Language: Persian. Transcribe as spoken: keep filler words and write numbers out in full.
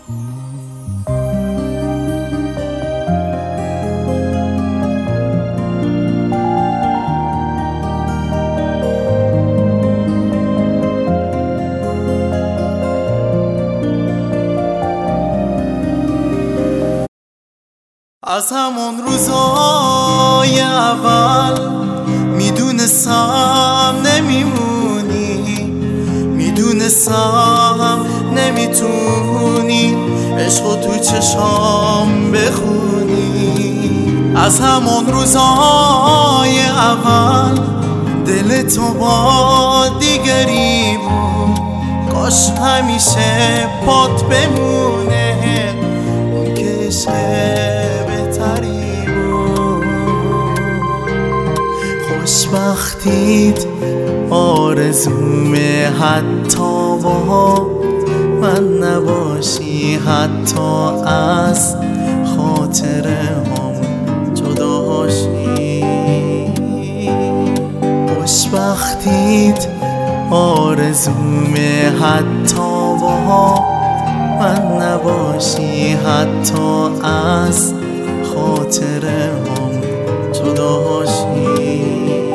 از همون روزای اول میدونستم نمیمونی، میدونستم نمیتونی عشقو تو چشام بخونی. از همون روزای اول دل تو با دیگری بود، کاش همیشه پات بمونه اون که عشق بهتری بود. خوشبختیت آرزومه، حتی با من نباشی، حتی از خاطرهام جداشی. خوشبختیت آرزومه، حتی با من نباشی، حتی از خاطرهام جداشی.